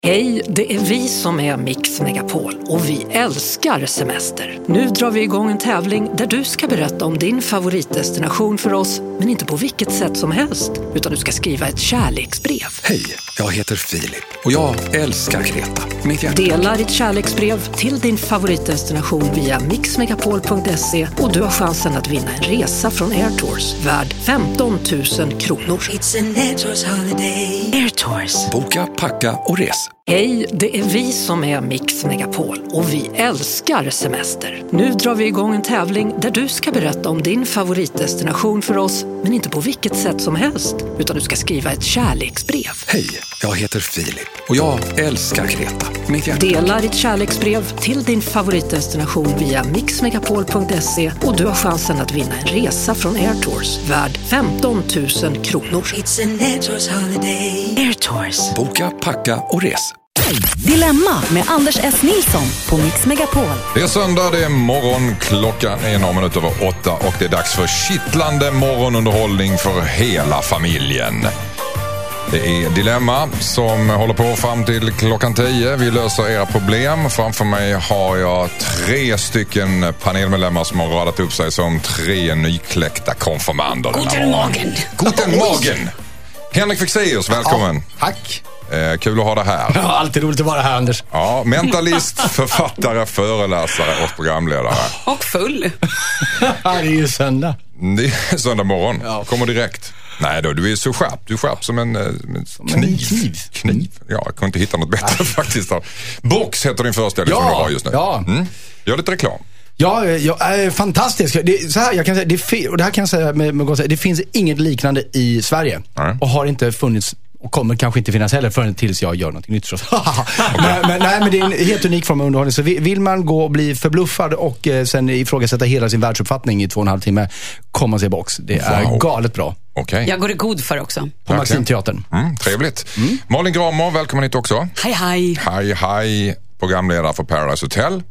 Hej, det är vi som är Mix Megapol och vi älskar semester. Nu drar vi igång en tävling där du ska berätta om din favoritdestination för oss, men inte på vilket sätt som helst, utan du ska skriva ett kärleksbrev. Hej, jag heter Filip och jag älskar Kreta. Dela ditt kärleksbrev till din favoritdestination via mixmegapol.se och du har chansen att vinna en resa från Air Tours värd 15 000 kronor. It's an Air Tours holiday. Air Tours. Boka, packa och res. Hej, det är vi som är Mix Megapol och vi älskar semester. Nu drar vi igång en tävling där du ska berätta om din favoritdestination för oss, men inte på vilket sätt som helst, utan du ska skriva ett kärleksbrev. Hej, jag heter Filip och jag älskar Kreta. Dela ditt kärleksbrev till din favoritdestination via mixmegapol.se och du har chansen att vinna en resa från Air Tours värd 15 000 kronor. It's an Air Tours holiday. Air Tours. Boka, packa och res. Dilemma med Anders S. Nilsson på Mix Megapol. Det är söndag, det är morgon, klockan är några minuter över 8 och det är dags för kittlande morgonunderhållning för hela familjen. Det är Dilemma som håller på fram till klockan 10. Vi löser era problem. Framför mig har jag 3 stycken panelmedlemmar som har radat upp sig som 3 nykläckta konfirmander. Guten Morgen. Guten Morgen. Henrik Fexeus, välkommen. Ja, tack. Kul att ha det här. Ja, alltid roligt att vara här, Anders. Ja, mentalist, författare, föreläsare och programledare. Och full. Det är ju söndag. Det är söndag morgon. Ja. Kommer direkt. Nej då, du är så skärpt. Du är skärpt som en kniv. Kniv. Ja, jag kunde inte hitta något bättre faktiskt. Box heter din föreställning som du har just nu. Ja. Gör lite reklam. Ja, fantastiskt. Så här, jag kan säga, och det här kan jag säga med gott sätt, det finns inget liknande i Sverige. Nej. Och har inte funnits och kommer kanske inte finnas heller förrän tills jag gör något nytt. men det är en helt unik form av underhållning. Så vill man gå och bli förbluffad och sen ifrågasätta hela sin världsuppfattning i 2,5 timme, kommer se Box. Det är galet bra. Okay. Jag går i god för också. På Maximteatern. Trevligt. Malin Gramer, välkommen hit också. Hej. Hej. Programledare för Paradise Hotel.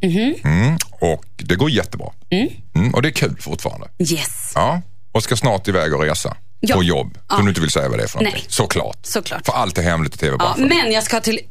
Och det går jättebra. Och det är kul fortfarande. Yes. Ja. Och ska snart iväg och resa. Ja. På jobb. Som du inte vill säga vad det är för någonting. Nej. Såklart. För allt är hemligt i tv-branschen. Ja, men jag ska till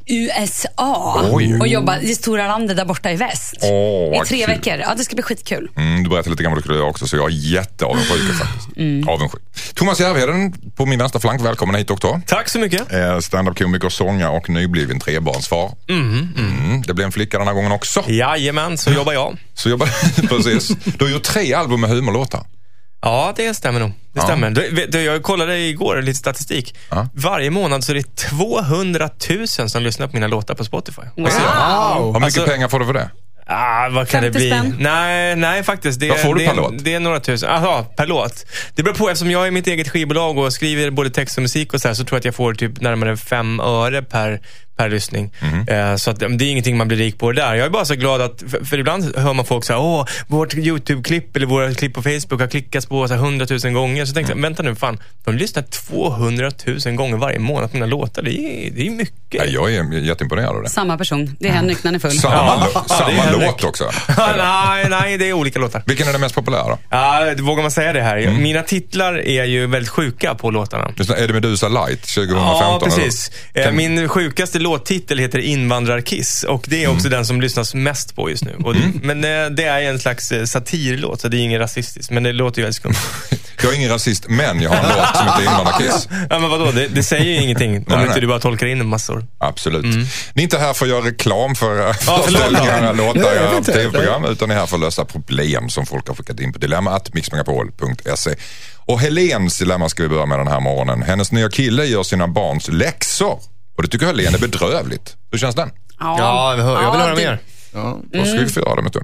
USA och jobba i stora landet där borta i väst. I 3 veckor. Ja, det ska bli skitkul. Du berättade lite grann vad du skulle göra också, så jag är jätteavundsjuk faktiskt. Avundsjuk. Thomas Järvheden på min vänstra flank, välkommen hit också. Tack så mycket. Stand-up-komiker, sångare och nybliven 3-barnsfar. Det blev en flicka den här gången också. Jajamän, så jobbar jag. Precis. Du har gjort 3 album med humorlåtar. Ja, det stämmer nog. Det stämmer. Jag kollade igår lite statistik. Varje månad så är det 200 000 som lyssnar på mina låtar på Spotify. Wow. Hur mycket pengar får du för det? Vad kan det bli? Spänn? Nej faktiskt. Vad får du per låt? Det är några tusen. Aha, per låt. Det beror på, eftersom jag är mitt eget skivbolag och skriver både text och musik och så tror jag att jag får typ närmare 5 öre per lyssning. Så att det är ingenting man blir rik på där. Jag är bara så glad att, för ibland hör man folk säga, vårt YouTube-klipp eller våra klipp på Facebook har klickats på 100 000 gånger. Så tänkte jag, vänta nu, fan, de lyssnar 200 000 gånger varje månad på mina låtar. Det är mycket. Ja, jag är jätteimponerad av det. Samma person. Det är Henrik när han är full. Samma låt också. Nej, det är olika låtar. Vilken är den mest populära då? Ja, vågar man säga det här? Mina titlar är ju väldigt sjuka på låtarna. Är det Medusa Light 2015? Ja, precis. Min sjukaste låttitel heter Invandrarkiss. Och det är också den som lyssnas mest på just nu. Men det är en slags satirlåt, så det är ingen rasistisk. Men det låter ju väldigt skumt. Jag är ingen rasist, men jag har en låt som heter Invandrarkiss. Ja, men vadå? Det säger ju ingenting. Om inte du bara tolkar in en massor. Absolut. Ni är inte här för att göra reklam för föreställningar, låtar och tv-program, utan ni är här för att lösa problem som folk har skickat in på dilemma@mixmegapol.se. Och Helens dilemma ska vi börja med den här morgonen. Hennes nya kille gör sina barns läxor. Och det tycker Helene är bedrövligt. Hur känns den? Ja, jag vill höra mer. Då ska vi få göra det med en stund.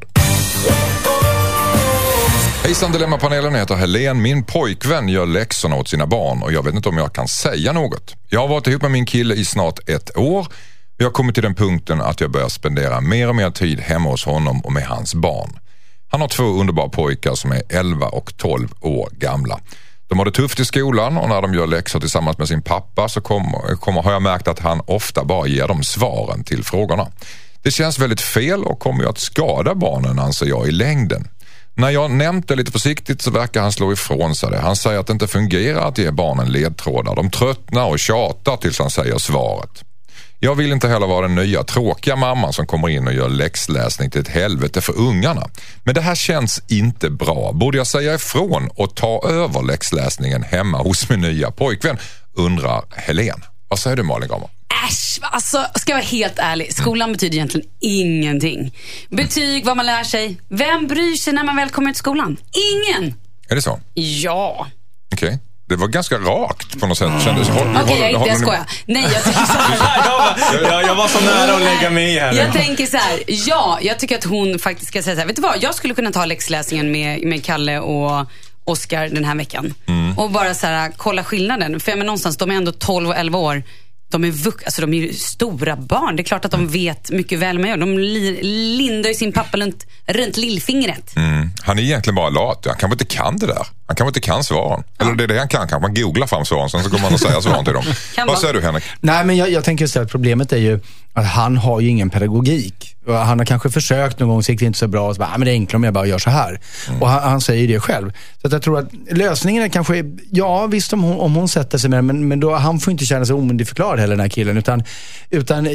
Hejsan, Dilemma-panelen, heter Helen. Min pojkvän gör läxorna åt sina barn och jag vet inte om jag kan säga något. Jag har varit ihop med min kille i snart 1 år. Jag har kommit till den punkten att jag börjar spendera mer och mer tid hemma hos honom och med hans barn. Han har 2 underbara pojkar som är 11 och 12 år gamla. De har det tufft i skolan och när de gör läxor tillsammans med sin pappa så har jag märkt att han ofta bara ger dem svaren till frågorna. Det känns väldigt fel och kommer ju att skada barnen, anser jag, i längden. När jag nämnt det lite försiktigt så verkar han slå ifrån sig det. Han säger att det inte fungerar att ge barnen ledtrådar. De tröttnar och tjatar tills han säger svaret. Jag vill inte heller vara den nya tråkiga mamman som kommer in och gör läxläsning till ett helvete för ungarna. Men det här känns inte bra. Borde jag säga ifrån och ta över läxläsningen hemma hos min nya pojkvän? Undrar Helen. Vad säger du, Malin Gramer? Äsch, alltså ska jag vara helt ärlig. Skolan betyder egentligen ingenting. Betyg, vad man lär sig. Vem bryr sig när man väl kommer till skolan? Ingen. Är det så? Ja. Okej. Det var ganska rakt på något sätt. Okej, jag skojar. Nej, jag tänker så här. jag var så nära att lägga mig i här. Jag tänker så här. Ja, jag tycker att hon faktiskt ska säga så här. Vet du vad? Jag skulle kunna ta läxläsningen med Kalle och Oskar den här veckan. Och bara så här, kolla skillnaden. För jag menar, någonstans, de är ändå 12 och 11 år. De är ju stora barn. Det är klart att de vet mycket väl med. De lindar ju sin pappa runt lillfingret. Han är egentligen bara lat. Han kanske inte kan det där. Han kanske inte kan svaren. Eller det är det han kan man googlar fram svaren, sen så kommer man att säga svaren till dem. Vad säger du, Henrik? Nej, men jag tänker så att problemet är ju att han har ju ingen pedagogik. Han har kanske försökt någon gång, så gick det inte så bra, och så bara, men det är enklare om jag bara gör så här. Och han säger det själv. Så att jag tror att lösningen är kanske, ja visst om hon sätter sig med, men då, han får inte känna sig omyndigförklarad heller, den här killen, utan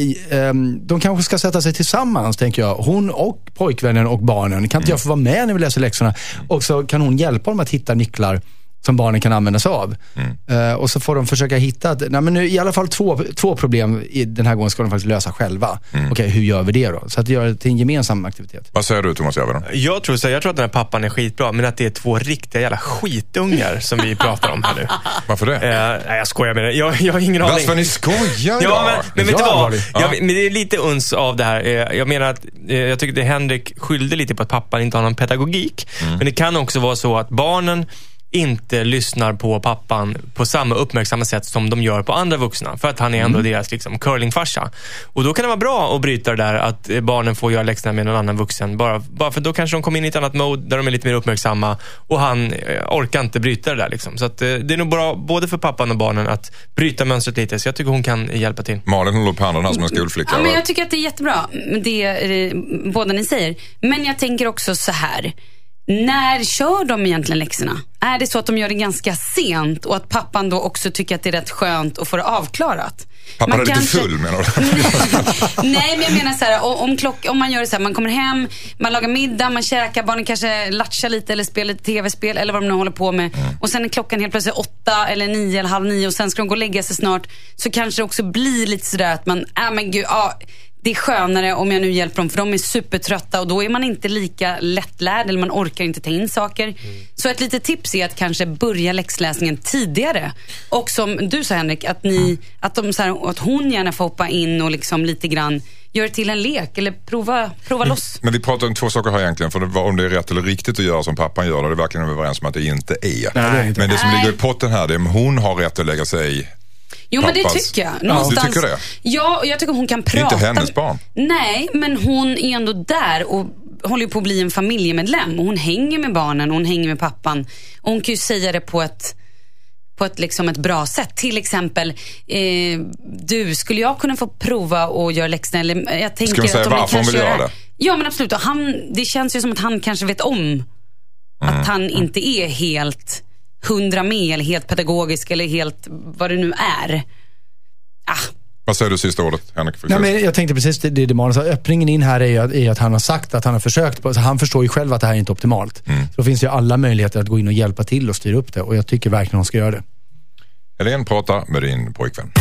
de kanske ska sätta sig tillsammans, tänker jag. Hon och pojkvännen och barnen. Kan inte jag få vara med när vi läser läxorna? Och så kan hon hjälpa dem att hitta nycklar som barnen kan använda sig av. Och så får de försöka hitta i alla fall två problem i den här gången ska de faktiskt lösa själva. Okej, hur gör vi det då? Så att göra det till en gemensam aktivitet. Vad säger du, Thomas Järvheden? Jag tror att den här pappan är skitbra, men att det är 2 riktiga jävla skitungar som vi pratar om här nu. Varför det? Nej, jag skojar med det. Jag har ingen aning. Varför ni skojar? Ja, men vet du vad? Men det är lite uns av det här. Jag menar att jag tycker att Henrik skyllde lite på att pappan inte har någon pedagogik. Men det kan också vara så att barnen inte lyssnar på pappan på samma uppmärksamma sätt som de gör på andra vuxna. För att han är ändå deras curlingfarsa. Och då kan det vara bra att bryta det där, att barnen får göra läxorna med någon annan vuxen. Bara för då kanske de kommer in i ett annat mode där de är lite mer uppmärksamma. Och han orkar inte bryta det där liksom. Så att det är nog bra både för pappan och barnen att bryta mönstret lite. Så jag tycker hon kan hjälpa till. Malin håller på handen här som en skolflicka. Ja, men jag tycker att det är jättebra, det båda ni säger. Men jag tänker också så här. När kör de egentligen läxorna? Är det så att de gör det ganska sent och att pappan då också tycker att det är rätt skönt att få det avklarat? Pappan är lite full, menar du? Nej, men jag menar så här, om man gör det så här, man kommer hem, man lagar middag, man käkar, barnen kanske latchar lite eller spelar lite tv-spel eller vad de nu håller på med. Och sen är klockan helt plötsligt 8 eller 9 eller halv 9 och sen ska de gå och lägga sig snart. Så kanske det också blir lite sådär att man, det är skönare om jag nu hjälper dem, för de är supertrötta och då är man inte lika lättlärd eller man orkar inte ta in saker. Så ett litet tips är att kanske börja läxläsningen tidigare. Och som du sa, Henrik, att att hon gärna får hoppa in och liksom lite grann gör det till en lek eller prova loss. Men vi pratar om 2 saker här egentligen, för om det är rätt eller riktigt att göra som pappan gör, och det är verkligen överens om att det inte är. Nej, men det som ligger i potten här, det är om hon har rätt att lägga sig i. Jo, men det tycker jag. Någonstans, du tycker det? Ja, jag tycker hon kan prata. Det är inte hennes barn. Nej, men hon är ändå där och håller på att bli en familjemedlem. Och hon hänger med barnen och hon hänger med pappan. Och hon kan ju säga det på ett liksom ett bra sätt. Till exempel, skulle jag kunna få prova och göra läxorna? Eller jag tänker ska man säga varför hon vill göra det? Ja, men absolut. Och det känns ju som att han kanske vet om att han inte är helt 100 med eller helt pedagogisk eller helt vad det nu är. Vad säger du sista ordet, Henrik? Nej, men jag tänkte precis det man sa. Öppningen in här är att han har sagt att han har försökt. Så han förstår ju själv att det här är inte optimalt. Så då finns det ju alla möjligheter att gå in och hjälpa till och styra upp det. Och jag tycker verkligen hon ska göra det. Helen pratar med din pojkvän.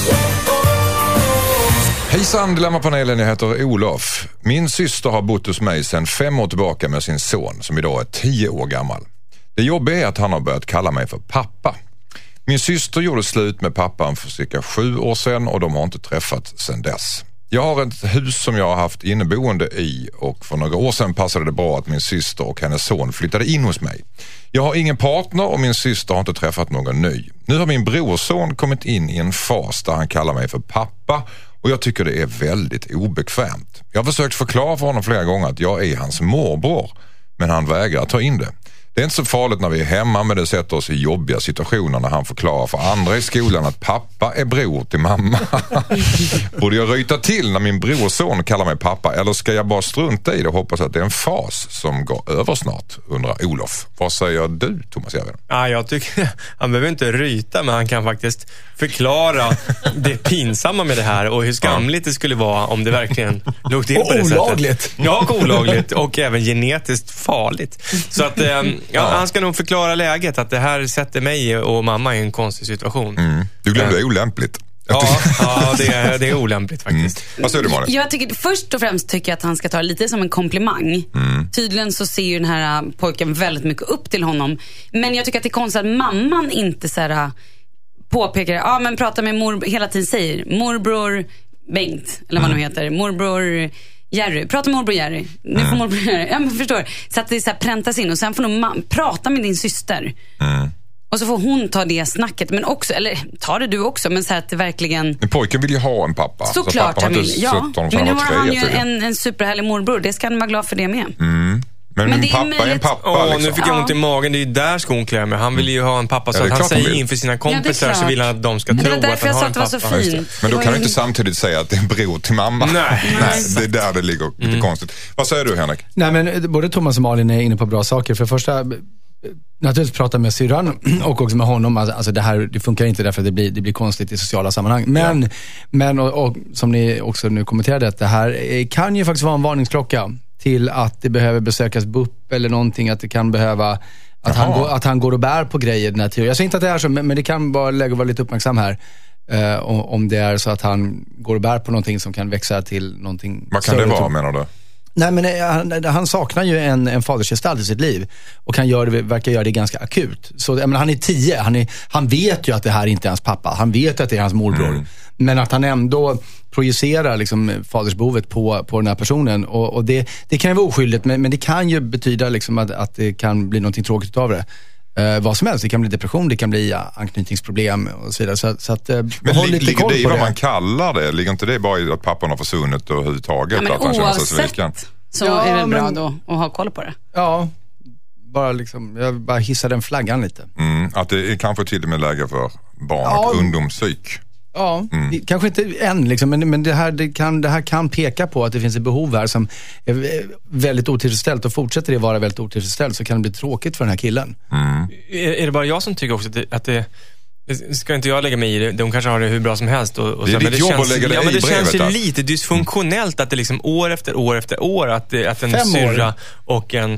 Hejsan, Dilemmapanelen, jag heter Olof. Min syster har bott hos mig sedan 5 år tillbaka med sin son som idag är 10 år gammal. Det jobbiga är att han har börjat kalla mig för pappa. Min syster gjorde slut med pappan för cirka 7 år sedan och de har inte träffats sedan dess. Jag har ett hus som jag har haft inneboende i och för några år sedan passade det bra att min syster och hennes son flyttade in hos mig. Jag har ingen partner och min syster har inte träffat någon ny. Nu har min brorson kommit in i en fas där han kallar mig för pappa och jag tycker det är väldigt obekvämt. Jag har försökt förklara för honom flera gånger att jag är hans morbror, men han vägrar ta in det. Det är inte så farligt när vi är hemma, men det sätter oss i jobbiga situationer när han förklarar för andra i skolan att pappa är bror till mamma. Borde jag ryta till när min brorson kallar mig pappa, eller ska jag bara strunta i det och hoppas att det är en fas som går över snart, undrar Olof. Vad säger du, Thomas Järvheden? Ja, jag tycker han behöver inte ryta, men han kan faktiskt förklara det pinsamma med det här och hur skamligt det skulle vara om det verkligen låg till på det sättet. Olagligt. Ja, olagligt och även genetiskt farligt. Så att han ska nog förklara läget, att det här sätter mig och mamma i en konstig situation. Du glömde olämpligt. Ja, det är olämpligt faktiskt. Vad säger du, Malin? Jag tycker, först och främst tycker jag att han ska ta det lite som en komplimang. Tydligen så ser ju den här pojken väldigt mycket upp till honom. Men jag tycker att det är konstigt att mamman inte så här påpekar, men pratar med morbror, hela tiden säger morbror Bengt, eller vad nu heter, morbror Jerry, prata med morbror Jerry. Nu får morbror Jerry, ja men förstår. Så att det så här präntas in och sen får nog prata med din syster. Och så får hon ta det snacket, men också, eller tar det du också, men så här att det verkligen... Men pojken vill ju ha en pappa. Såklart han vill, ja. Men nu har han ju en superhärlig morbror, det ska han vara glad för det med. Men min pappa är en pappa. Liksom. Nu fick jag ont i magen, det är ju där skon klär mig. Han vill ju ha en pappa så att han säger inför sina kompisar så vill han att de ska tro att han har en pappa. Så fint. Men då kan du inte samtidigt säga att det är en bror till mamma. Nej, det är där det ligger lite konstigt. Vad säger du, Henrik? Nej, men både Thomas och Malin är inne på bra saker. För första, naturligtvis prata med syrran och också med honom. Alltså det funkar inte därför att det blir konstigt i sociala sammanhang. Men och som ni också nu kommenterade, att det här kan ju faktiskt vara en varningsklocka till att det behöver besökas BUP eller någonting, att det kan behöva att han går och bär på grejer den här tiden. Jag säger inte att det är så, men det kan bara lägga vara lite uppmärksam här om det är så att han går och bär på någonting som kan växa till någonting. Vad kan det vara, menar du? Nej, men han saknar ju en fadersgestalt i sitt liv och verkar göra det ganska akut. Så men han är 10, han vet ju att det här inte är hans pappa. Han vet att det är hans morbror. Men att han ändå projicerar liksom fadersbehovet på den här personen, och det kan ju vara oskyldigt, men det kan ju betyda liksom att det kan bli någonting tråkigt av det. Vad som helst, det kan bli depression, det kan bli anknytningsproblem och så vidare. Så att, men ligger det i vad man kallar det? Ligger inte det bara i att pappan har försvunnit överhuvudtaget? Ja, men att han oavsett så är det bra då att ha koll på det. Ja, jag bara hissar den flaggan lite. Att det är kanske till och med läge för barn och ungdomspsyk. Ja, kanske inte än liksom, men det här kan peka på att det finns ett behov här som är väldigt otillfredsställt, och fortsätter det vara väldigt otillfredsställt så kan det bli tråkigt för den här killen. Är det bara jag som tycker också att det ska inte jag lägga mig i det? De kanske har det hur bra som helst. Och det är ditt jobb att lägga det i brevet. Det känns ju lite dysfunktionellt att det liksom år efter år att en syrra och en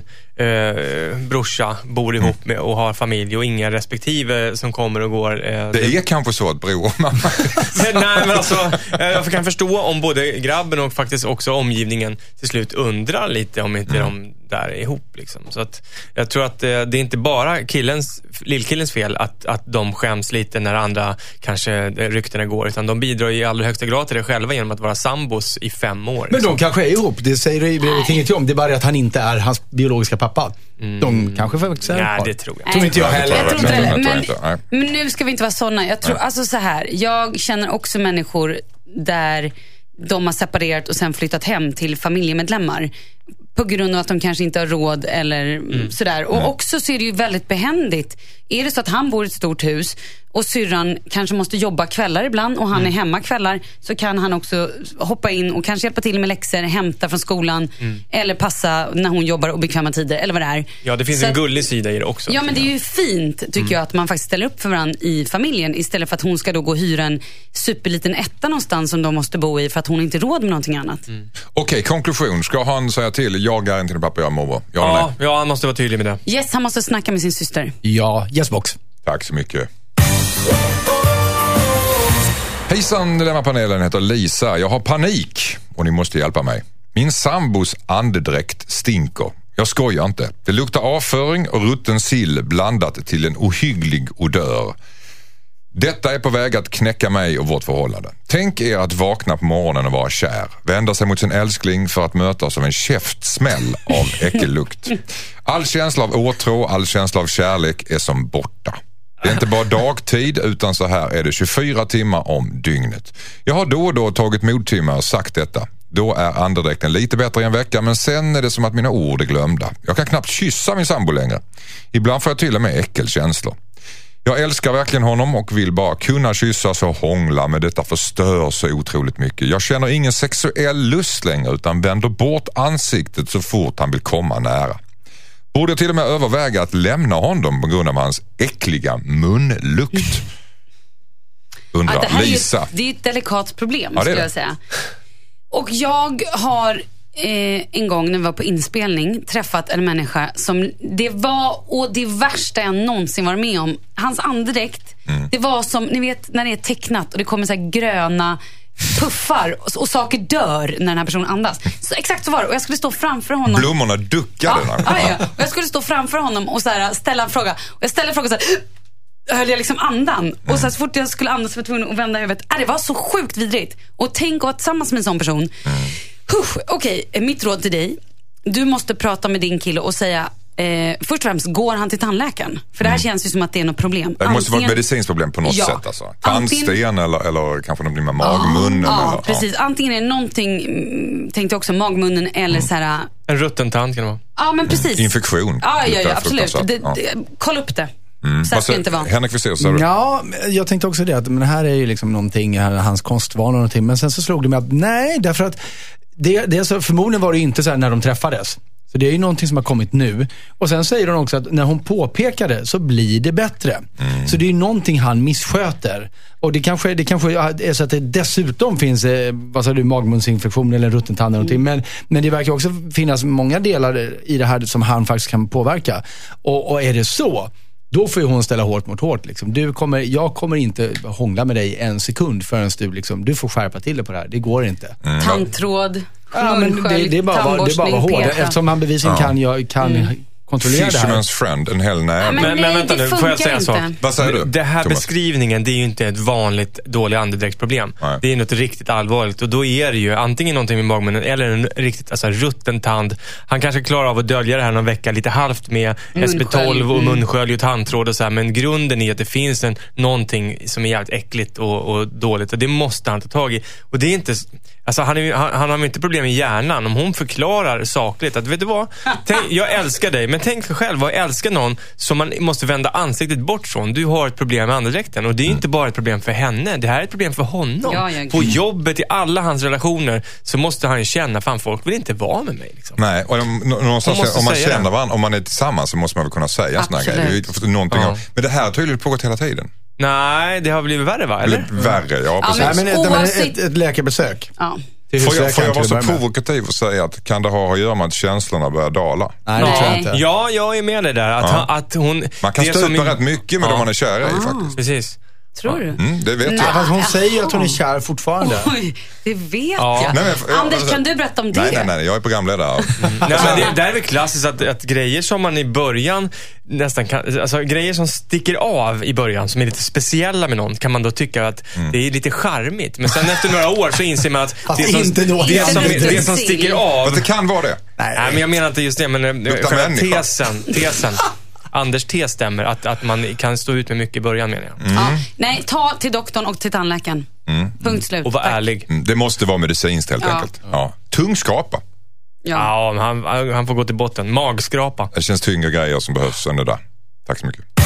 brorsa bor ihop med och har familj och inga respektive som kommer och går. Det är kanske så att bror och mamma... Nej, men alltså, jag kan förstå om både grabben och faktiskt också omgivningen till slut undrar lite om inte de där är ihop liksom. Så att jag tror att det är inte bara lillkillens fel att de skäms lite när andra kanske ryktena går, utan de bidrar i allra högsta grad till det själva genom att vara sambos i 5 år. Men de kanske är ihop, det säger du inget om. Det är bara att han inte är hans biologiska pappa. De kanske faktiskt är Nej, det tror jag. Tror inte jag heller. Men nu ska vi inte vara sådana. Jag tror, alltså så här, jag känner också människor där de har separerat och sen flyttat hem till familjemedlemmar på grund av att de kanske inte har råd eller sådär. Och också så är det ju väldigt behändigt. Är det så att han bor i ett stort hus och syrran kanske måste jobba kvällar ibland och han är hemma kvällar, så kan han också hoppa in och kanske hjälpa till med läxor, hämta från skolan eller passa när hon jobbar obekväma tider eller vad det är. Ja, det finns så en gullig sida i det också. Ja, men det är ju fint tycker jag att man faktiskt ställer upp för varandra i familjen istället för att hon ska då gå och hyra en superliten etta någonstans som de måste bo i för att hon inte råd med någonting annat. Okej, konklusion. Ska han säga till, jag är inte din pappa, jag är morbror? Ja, han måste vara tydlig med det. Yes, han måste snacka med sin syster. Ja, yesbox. Tack så mycket. Hejsan, denna panelen heter Lisa. Jag har panik och ni måste hjälpa mig. Min sambos andedräkt stinker. Jag skojar inte. Det luktar avföring och rutten sill blandat till en ohygglig odör. Detta är på väg att knäcka mig och vårt förhållande. Tänk er att vakna på morgonen och vara kär. Vända sig mot sin älskling för att mötas av en käftsmäll av äckellukt. All känsla av åtrå, all känsla av kärlek är som borta. Det är inte bara dagtid utan så här är det 24 timmar om dygnet. Jag har då och då tagit modtimmar och sagt detta. Då är andedräkten lite bättre i en vecka, men sen är det som att mina ord är glömda. Jag kan knappt kyssa min sambo längre. Ibland får jag till och med äckelkänslor. Jag älskar verkligen honom och vill bara kunna kyssas och hångla, men detta förstör så otroligt mycket. Jag känner ingen sexuell lust längre utan vänder bort ansiktet så fort han vill komma nära. Borde jag till och med överväga att lämna honom på grund av hans äckliga munlukt? Undrar det här Lisa. Det är ett delikat problem, Ja, skulle jag säga. Och jag har en gång när vi var på inspelning träffat en människa som det var det värsta jag någonsin var med om. Hans andedräkt, det var som, ni vet när det är tecknat och det kommer så här gröna puffar och saker dör när den här personen andas. Så exakt så var det. Och jag skulle stå framför honom. Blommorna duckade. Ja. Och jag skulle stå framför honom och så här, ställa en fråga. Och jag ställde en fråga så här, höll jag liksom andan. Och så fort jag skulle andas var jag tvungen att vända huvudet. Det var så sjukt vidrigt. Och tänk att vara tillsammans med en sån person. Okej, mitt råd till dig. Du måste prata med din kille och säga först och främst, går han till tandläkaren? För det här känns ju som att det är något problem. Det måste vara ett medicinskt problem på något sätt. Alltså. Tandsten eller kanske något blir med magmunnen. Ja, precis. Antingen är det någonting, tänkte jag också, magmunnen eller så här. En rutten tand kan det vara. Ja, men precis. Infektion. Ja, absolut. Kolla upp det. Så ska det inte vara. Henrik Visser, sa du? Ja, jag tänkte också det. Att, men det här är ju liksom någonting, hans kostvanor och någonting. Men sen så slog det mig att nej, därför att det så, förmodligen var det inte så här när de träffades. Så det är ju någonting som har kommit nu. Och sen säger hon också att när hon påpekade så blir det bättre. Så det är ju någonting han missköter. Och det kanske är så att det dessutom finns magmunsinfektion eller rutten tand eller någonting. Men det verkar också finnas många delar i det här som han faktiskt kan påverka. Och är det så, då får ju hon ställa hårt mot hårt. Liksom. Jag kommer inte hångla med dig en sekund förrän du får skärpa till det på det här. Det går inte. Tandtråd, munskölj, det är bara hård. Eftersom han bevisligen kan kontrollera det här. Fisherman's friend, en hel näve. Men vänta nu, får jag säga så? Vad säger du? Det här Thomas? Beskrivningen, det är ju inte ett vanligt dålig andedräktsproblem. Nej. Det är något riktigt allvarligt. Och då är det ju antingen någonting med magmunnen eller en riktigt rutten tand. Han kanske klarar av att dölja det här någon vecka lite halvt med SP12 och munskölj och tandtråd och så här. Men grunden är att det finns någonting som är jävligt äckligt och dåligt. Och det måste han ta tag i. Och det är inte... Alltså han har inte problem med hjärnan. Om hon förklarar sakligt att vet du vad, jag älskar dig, men tänk själv att älska någon som man måste vända ansiktet bort från. Du har ett problem med andedräkten och det är inte bara ett problem för henne, det här är ett problem för honom. På jobbet, i alla hans relationer så måste han känna, fan folk vill inte vara med mig liksom. Nej, och någonstans om man känner varandra, om man är tillsammans så måste man väl kunna säga såna här grejer. Men det här har tydligen pågått hela tiden. Nej, det har blivit värre, va? Eller? Värre, ja, precis. Men ett läkarbesök. Ja. Får jag vara så provokativ och säga att kan det ha att göra med att känslorna börjar dala? Nej, det tror jag inte. Ja, jag är med dig där. Att hon, man kan stupa rätt mycket med de man är kär i faktiskt. Precis. Tror du? Det vet jag. Fast hon säger att hon är kär fortfarande. Oj, det vet jag. Nej, Anders, kan du berätta om det? Nej, jag är programledare. Nej, men det är väl klassiskt att grejer som man i början nästan kan, alltså grejer som sticker av i början som är lite speciella med någon, kan man då tycka att det är lite charmigt. Men sen efter några år så inser man att det som sticker av... Fast det kan vara det. Nej, men jag menar inte just det, men tesen. Anders tes stämmer, att man kan stå ut med mycket i början, menar jag. Nej, ta till doktorn och till tandläkaren. Punkt slut. Och var ärlig. Det måste vara medicinskt helt enkelt. Ja. Tungskrapa. Ja, han får gå till botten. Magskrapa. Det känns tyngre grejer som behövs än det där. Tack så mycket.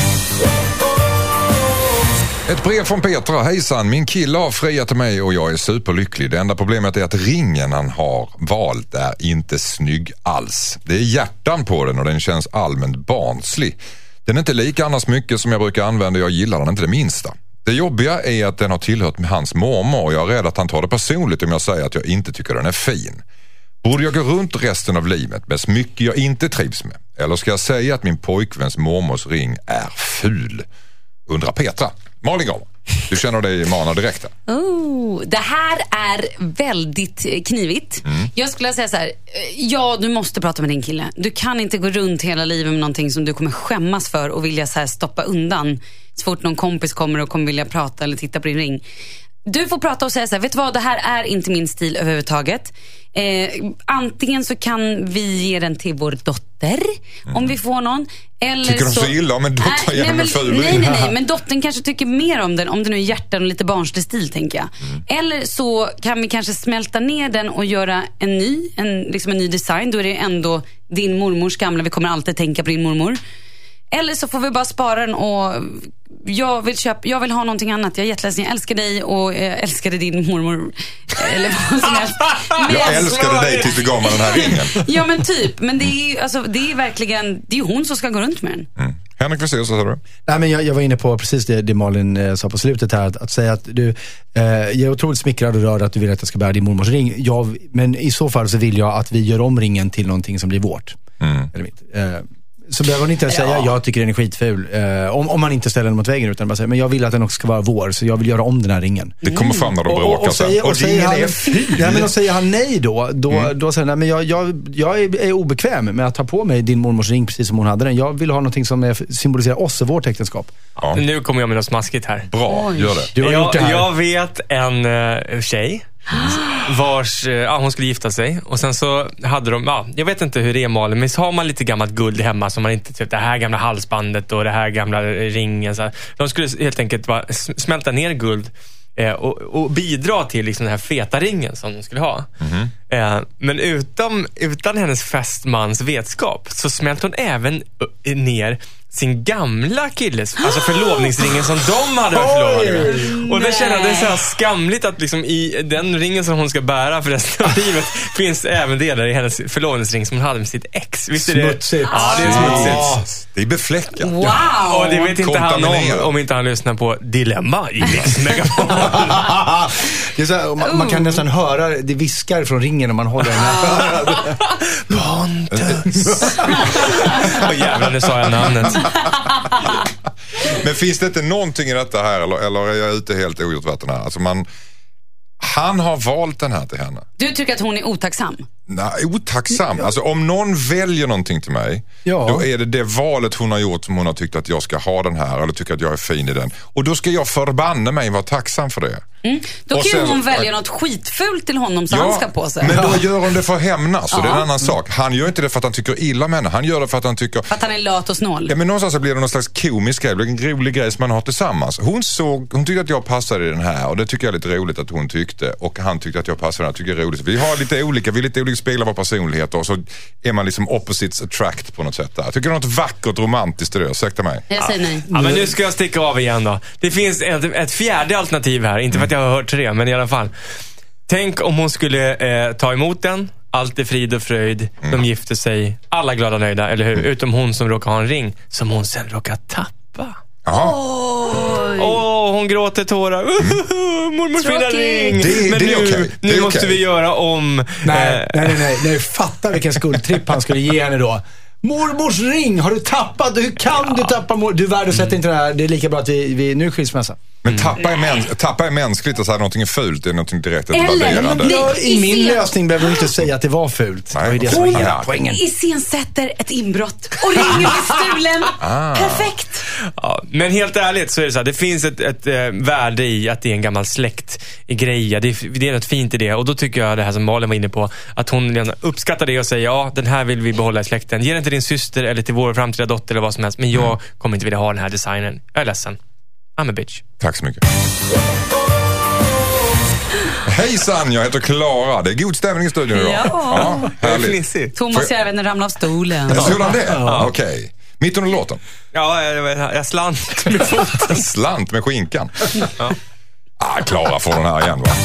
Ett brev från Petra. Hejsan, min kille har friat till mig och jag är superlycklig. Det enda problemet är att ringen han har valt är inte snygg alls. Det är hjärtan på den och den känns allmänt barnslig. Den är inte lika annars mycket som jag brukar använda, jag gillar den inte det minsta. Det jobbiga är att den har tillhört med hans mormor och jag är rädd att han tar det personligt om jag säger att jag inte tycker den är fin. Borde jag gå runt resten av livet med smycke jag inte trivs med? Eller ska jag säga att min pojkväns mormors ring är ful? Undrar Petra. Malin Gamer, du känner dig manad direkt här. Det här är väldigt knivigt. Jag skulle säga så här, du måste prata med din kille. Du kan inte gå runt hela livet med någonting som du kommer skämmas för och vilja så här stoppa undan så fort någon kompis kommer och kommer vilja prata eller titta på din ring. Du får prata och säga så här, vet du vad, det här är inte min stil överhuvudtaget. Antingen så kan vi ge den till vår dotter om vi får någon. Eller tycker de så illa om en dotter genom en ful ring? Nej, men dottern kanske tycker mer om den, om det nu är hjärtan och lite barnslig stil, tänker jag. Eller så kan vi kanske smälta ner den och göra en ny design. Då är det ändå din mormors gamla, vi kommer alltid tänka på din mormor. Eller så får vi bara spara den och jag vill ha någonting annat. Jag är jätteledsen, jag älskar dig och jag älskade din mormor. Eller vad som helst. Jag älskade dig tills du gav mig den här ringen. Ja, men typ. Men det är ju alltså, det är verkligen, det är hon som ska gå runt med den. Henrik, vad säger du, så sa du? Nej, men jag var inne på precis det Malin sa på slutet här. Att säga att du jag är otroligt smickrad och rörd att du vill att jag ska bära din mormors ring. Men i så fall så vill jag att vi gör om ringen till någonting som blir vårt. Eller mitt. Så behöver man inte säga jag tycker den är skitful om man inte ställer den mot väggen, utan bara säga, men jag vill att den också ska vara vår, så jag vill göra om den här ringen. Det kommer fram när de bråkar sen. Och säger han nej då säger han, men jag är obekväm med att ta på mig din mormors ring precis som hon hade den. Jag vill ha någonting som symboliserar oss och vårt äktenskap. Ja. Nu kommer jag med något smaskigt här. Bra, gör det. Du har gjort det här. Jag vet en tjej vars, hon skulle gifta sig. Och sen så hade de, jag vet inte hur det är, Malin, men så har man lite gammalt guld hemma som man inte, typ det här gamla halsbandet och det här gamla ringen så här. De skulle helt enkelt bara smälta ner guld och bidra till liksom den här feta ringen som de skulle ha. Men utan hennes fästmans vetskap så smälte hon även ner sin gamla killes, alltså förlovningsringen som de hade varit förlovade med. Och det känner det är så här skamligt att liksom i den ringen som hon ska bära för resten av livet finns även delar i hennes förlovningsring som hon hade med sitt ex. Visst är det? Smutsigt. Ja, det är smutsigt. Det är befläckat. Wow! Och det vet inte han om inte han lyssnar på Dilemma i Mix Megapol. Det är så här, man kan nästan höra det viskar från ringen om man håller den här. Pontus. Jävlar, nu sa jag namnet. Men finns det inte någonting i detta här, eller är jag ute helt ogjort vatten här? Alltså han har valt den här till henne. Du tycker att hon är otacksam? Nej, otacksam. Alltså om någon väljer någonting till mig, då är det valet hon har gjort som hon har tyckt att jag ska ha den här, eller tycker att jag är fin i den. Och då ska jag förbanna mig vara tacksam för det. Då kan hon välja något skitfult till honom så han ska på sig. Men då gör hon det för att hämnas, så det är en annon sak. Han gör inte det för att han tycker illa om henne. Han gör det för att han tycker... För att han är lat och snål. Ja, men någonstans så blir det någon slags komisk grej. Det blir en rolig grej som man har tillsammans. Hon tyckte att jag passade i den här, och det tycker jag är lite roligt att hon tyckte. Och han tyckte att jag passade i den här, tycker jag är roligt. Vi har lite olika speglar vår personlighet, och så är man liksom opposites attract på något sätt där. Jag tycker det är något vackert romantiskt i det, ursäkta mig. Jag säger nej. Ja, men nu ska jag sticka av igen då. Det finns ett fjärde alternativ här, inte för att jag har hört det, men i alla fall. Tänk om hon skulle ta emot den, allt är frid och fröjd, de gifter sig, alla glada nöjda, eller hur? Utom hon som råkar ha en ring som hon sen råkar tappa. Hon gråter tårar. Mormors fina ring. Men nu måste vi göra om. Nej, fatta vilken skuldtripp han skulle ge henne då. Mormors ring, har du tappat? Hur kan du tappa du värdesätter inte det här. Det är lika bra att vi nu skilsmässa. Men tappa är mänskligt, och så här någonting är fult, det är någonting direkt värderande. I min lösning behöver du inte säga att det var fult. Nej, det var det som var hela poängen. Iscensätter ett inbrott och ringen blir stulen. Perfekt. Ja, men helt ärligt så är det så här, det finns ett värde i att det är en gammal släkt i grejer. Det är något fint i det, och då tycker jag det här som Malin var inne på, att hon uppskattar det och säger ja, den här vill vi behålla i släkten. Ge den till din syster eller till vår framtida dotter eller vad som helst, men jag kommer inte vilja ha den här designen. Jag är ledsen. I'm a bitch. Tack så mycket. Hejsan, jag heter Klara. Det är god stämning i studion idag. Ja, härligt. Thomas jag även ramla av stolen. Jag såg det? Okej. Mitt under låten. Ja, jag slant med foten. Slant med skinkan. Klara får den här igen, va?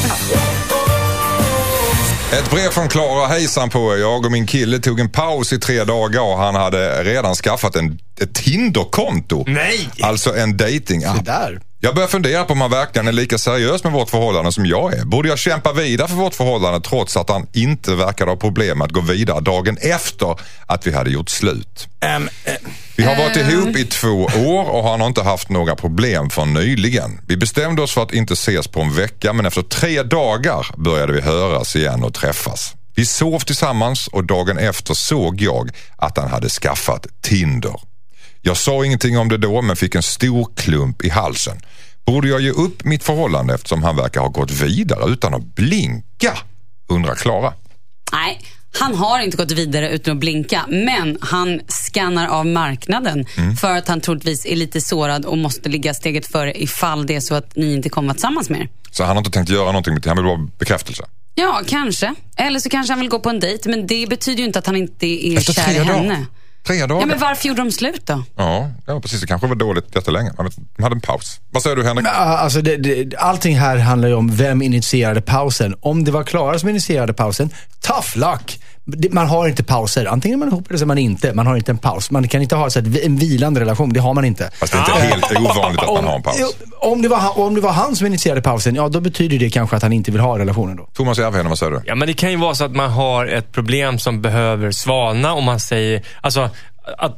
Ett brev från Klara. Hejsan på er. Jag och min kille tog en paus i 3 dagar och han hade redan skaffat ett Tinder-konto. Nej! Alltså en dating-app. Jag börjar fundera på om han verkligen är lika seriös med vårt förhållande som jag är. Borde jag kämpa vidare för vårt förhållande trots att han inte verkar ha problem att gå vidare dagen efter att vi hade gjort slut? Vi har varit ihop i 2 år och han har inte haft några problem för nyligen. Vi bestämde oss för att inte ses på en vecka, men efter 3 dagar började vi höras igen och träffas. Vi sov tillsammans och dagen efter såg jag att han hade skaffat Tinder. Jag sa ingenting om det då, men fick en stor klump i halsen. Borde jag ge upp mitt förhållande eftersom han verkar ha gått vidare utan att blinka? Undrar Klara. Nej, han har inte gått vidare utan att blinka, men han skannar av marknaden för att han troligtvis är lite sårad och måste ligga steget före ifall det är så att ni inte kommer vara tillsammans mer. Så han har inte tänkt göra någonting med det, han vill bara bekräftelse? Ja, kanske. Eller så kanske han vill gå på en dejt, men det betyder ju inte att han inte är efter kär i henne. 3 dagar? Ja, men varför gjorde de slut då? Ja, precis. Det kanske var dåligt jättelänge. De hade en paus. Vad säger du, Henrik? Alltså allting här handlar ju om vem initierade pausen. Om det var Klara som initierade pausen, tough luck. Man har inte pauser. Antingen är man ihop eller så är man inte. Man har inte en paus. Man kan inte ha en vilande relation. Det har man inte. Fast det är inte helt ovanligt att man har en paus. Om det var han som initierade pausen, ja, då betyder det kanske att han inte vill ha relationen då. Thomas Järvheden, vad säger du? Ja, men det kan ju vara så att man har ett problem som behöver svalna, om man säger, alltså att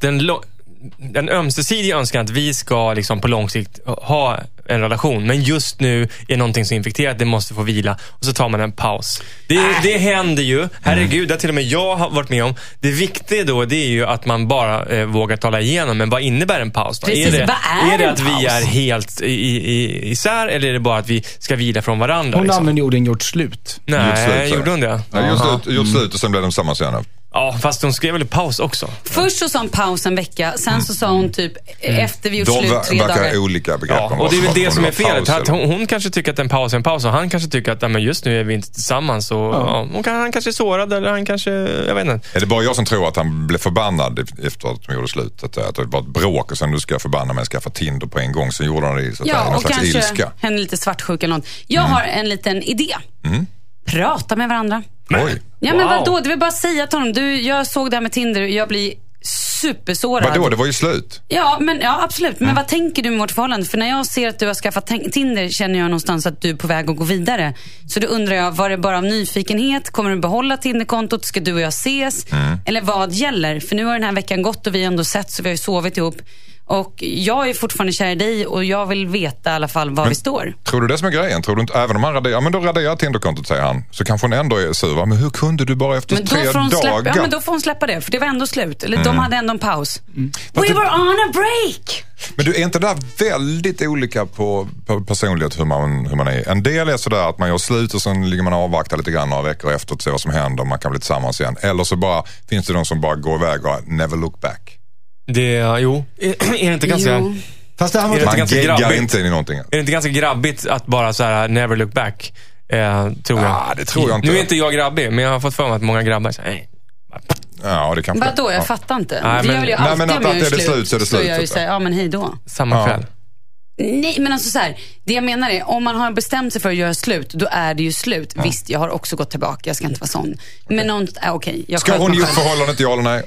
den ömsesidiga önskan att vi ska liksom på lång sikt ha en relation, men just nu är någonting så infekterat, det måste få vila, och så tar man en paus. Det händer ju, herregud, det till och med jag har varit med om. Det viktiga då, det är ju att man bara vågar tala igenom. Men vad innebär en paus då? Precis, är det att vi är helt isär, eller är det bara att vi ska vila från varandra? Hon liksom? använde orden gjort slut. Nej, gjorde hon det? Ja, gjort slut och sen blev de tillsammans igen. Ja, fast hon skrev väl paus också. Först så sa hon paus en vecka, sen så sa hon typ efter vi gjort slut 3 dagar. De verkar olika begrepp. Ja, och det är väl det som är felet. Hon kanske tycker att en paus är en paus, och han kanske tycker att men just nu är vi inte tillsammans. Och, han kanske är sårad, eller han kanske, jag vet inte. Är det bara jag som tror att han blev förbannad efter att de gjorde slut? Att det var ett bråk och sen nu ska jag förbanna mig och skaffa Tinder på en gång. Sen gjorde han det så att någon slags ilska. Ja, och kanske henne lite svartsjuk eller något. Jag har en liten idé. Prata med varandra. Oj. Ja, men vadå? Det vill bara säga till honom. Jag såg det här med Tinder och jag blir supersårad. Vadå? Det var ju slut. Ja, absolut. Men vad tänker du med vårt förhållande? För när jag ser att du har skaffat Tinder känner jag någonstans att du är på väg att gå vidare. Så då undrar jag, var det bara av nyfikenhet? Kommer du behålla Tinderkontot? Ska du och jag ses? Eller vad gäller? För nu har den här veckan gått och vi har ändå sett, så vi har ju sovit ihop. Och jag är fortfarande kär i dig och jag vill veta i alla fall var vi står. Tror du det som är grejen? Tror du inte, även om han raderar, men då raderar Tinderkontot, säger han, så kanske hon ändå är sur. Men hur kunde du bara efter 3 dagar? Ja, men då får hon släppa det, för det var ändå slut. Eller de hade ändå en paus. We were on a break! Men du, är inte där väldigt olika på personlighet hur man är? En del är sådär att man gör slut och sen ligger man och avvaktar lite grann några veckor efter att se vad som händer och man kan bli tillsammans igen. Eller så bara finns det de som bara går iväg och never look back. Jo. Är det inte ganska... Jo. Fast det här var man geggar inte in i någonting. Är det inte ganska grabbigt att bara så här never look back? Tror jag. Ja, det tror jag inte. Nu är inte jag grabbig, men jag har fått för mig att många grabbar säger ja, det kan. Vadå? Jag fattar inte. Nej, men att är det slut så är det slut. Så jag ju säger, ja men hej då. Samma kväll. Nej, men alltså så här, det jag menar är, om man har bestämt sig för att göra slut, då är det ju slut. Visst, jag har också gått tillbaka, jag ska inte vara sån. Men okej. Ska hon ge upp förhållandet, ja eller nej?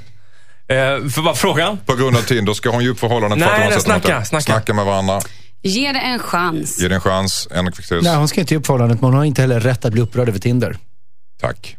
För vad frågan? På grund av Tinder, ska hon ge upp förhållandet? Nej, snacka med varandra. Ge det en chans. Ge det en chans, Nej, hon ska inte ge upp förhållandet, men hon har inte heller rätt att bli upprörd över Tinder. Tack.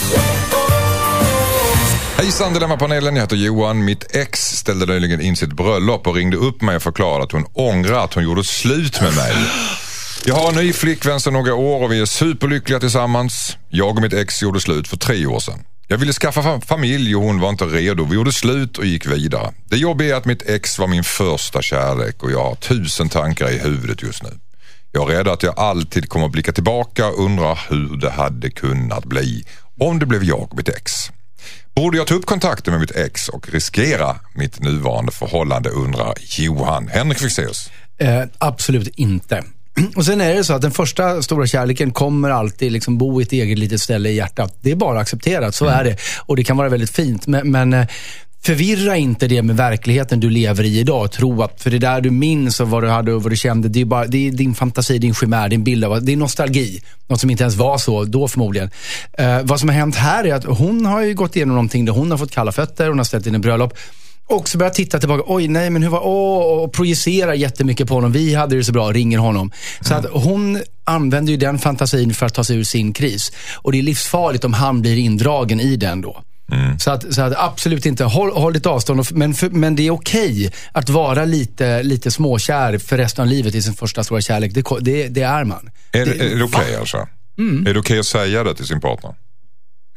Hejsan, Dilemmapanelen, jag heter Johan. Mitt ex ställde nyligen in sitt bröllop och ringde upp mig och förklarade att hon ångrar att hon gjorde slut med mig. Jag har en ny flickvän sedan några år och vi är superlyckliga tillsammans. Jag och mitt ex gjorde slut för 3 år sedan. Jag ville skaffa familj och hon var inte redo. Vi gjorde slut och gick vidare. Det jobbiga är att mitt ex var min första kärlek och jag har 1000 tankar i huvudet just nu. Jag är rädd att jag alltid kommer att blicka tillbaka och undra hur det hade kunnat bli om det blev jag och mitt ex. Borde jag ta upp kontakten med mitt ex och riskera mitt nuvarande förhållande, undrar Johan. Henrik Fexeus. Absolut inte. Och sen är det så att den första stora kärleken kommer alltid liksom bo i ett eget litet ställe i hjärtat. Det är bara accepterat, så är det. Och det kan vara väldigt fint. Men förvirra inte det med verkligheten du lever i idag och tro att för det där du minns och vad du hade och vad du kände, det är din fantasi, din chimär, din bild av det är nostalgi. Något som inte ens var så då förmodligen. Vad som har hänt här är att hon har ju gått igenom någonting där hon har fått kalla fötter, hon har ställt in en bröllop. Och så börjar titta tillbaka, oj nej men hur var, och projicerar jättemycket på honom, vi hade det så bra, ringer honom. Så att hon använder ju den fantasin för att ta sig ur sin kris. Och det är livsfarligt om han blir indragen i den då. Så att absolut inte, håll ditt avstånd, men det är okej att vara lite småkär för resten av livet i sin första stora kärlek, det är man. Är det okej alltså? Är det okej att säga det till sin partner?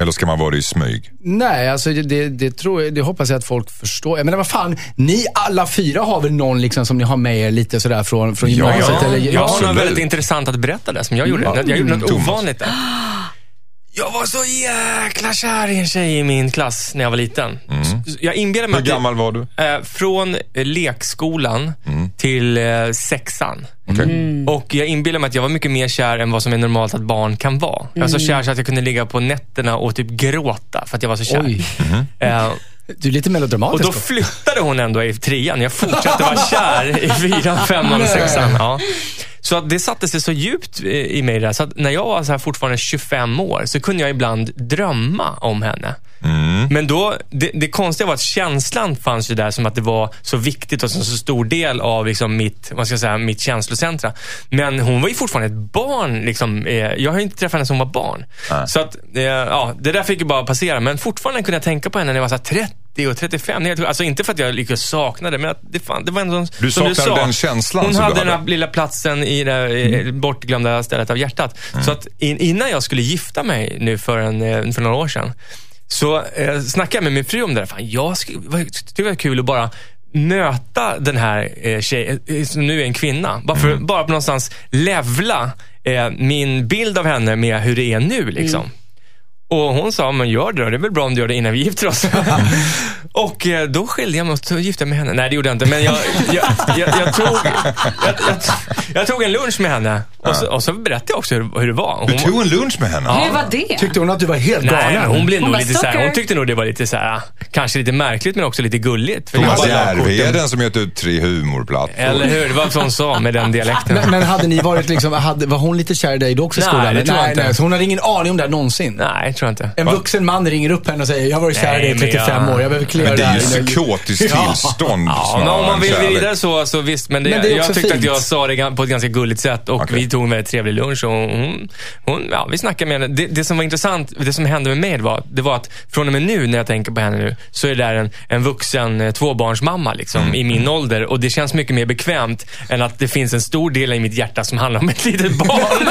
Eller ska man vara det i smyg? Nej, alltså det tror jag, det hoppas jag att folk förstår. Jag menar, vad fan, ni alla 4 har väl någon liksom som ni har med er lite sådär från gymnasiet? Jag har något väldigt intressant att berätta där som jag gjorde. Jag gjorde något ovanligt där. Jag var så jäkla kär i en tjej i min klass när jag var liten. Jag inbillade mig. Hur gammal var du? Från lekskolan till 6:an. Och jag inbillade mig att jag var mycket mer kär än vad som är normalt att barn kan vara. Jag var så kär så att jag kunde ligga på nätterna och typ gråta för att jag var så kär. Du är lite melodramatisk. Och då flyttade hon ändå i 3:an. Jag fortsatte vara kär i 4:an, 5:an och 6:an. Ja. Så att det satte sig så djupt i mig där. Så att när jag var så här fortfarande 25 år så kunde jag ibland drömma om henne. Men då, det konstiga var att känslan fanns ju där som att det var så viktigt och så stor del av liksom mitt känslocentra. Men hon var ju fortfarande ett barn. Liksom, jag har inte träffat henne som var barn. Så att, det där fick ju bara passera. Men fortfarande kunde jag tänka på henne när jag var så här 30 och 35. Alltså inte för att jag liksom saknade, men att det var ändå du som du sa. Den känslan hon som hade du den här lilla platsen i det bortglömda stället av hjärtat. Så att innan jag skulle gifta mig nu för några år sedan så snackade jag med min fru om det där. Fan, jag tyckte det var kul att bara möta den här tjejen som nu är en kvinna. Bara på någonstans levla min bild av henne med hur det är nu liksom. Och hon sa, men gör det då. Det är väl bra om du gör det innan vi gifter oss. Och då skilde jag mig och gifte med henne. Nej, det gjorde jag inte. Men jag tog en lunch med henne. Och så berättade jag också hur det var. Du tog en lunch med henne? Ja. Hur var det? Tyckte hon att du var helt galen? Nej, hon blev nog lite så här. Hon tyckte nog det var lite så här, kanske lite märkligt men också lite gulligt. För Thomas Järvi är den som gett ut 3 humorplattor. Eller hur? Det var som hon sa med den dialekten. Men hade ni varit liksom, var hon lite kär i dig då också i skolan? Nej, det tror jag inte. Så hon hade ingen aning om det någonsin? Nej, tror jag inte. En vuxen man ringer upp henne och säger, jag har varit kär i dig i 35 år, jag behöver klära men det är ju där. psykotiskt tillstånd. Men om man vill vidare så visst. Men jag tyckte fint att jag sa det på ett ganska gulligt sätt. Och vi tog en väldigt trevlig lunch. Och vi snackade med henne. Det som var intressant, det som hände med mig det var att från och med nu när jag tänker på henne nu så är det där en vuxen 2-barnsmamma liksom, i min ålder. Och det känns mycket mer bekvämt än att det finns en stor del i mitt hjärta som handlar om ett litet barn.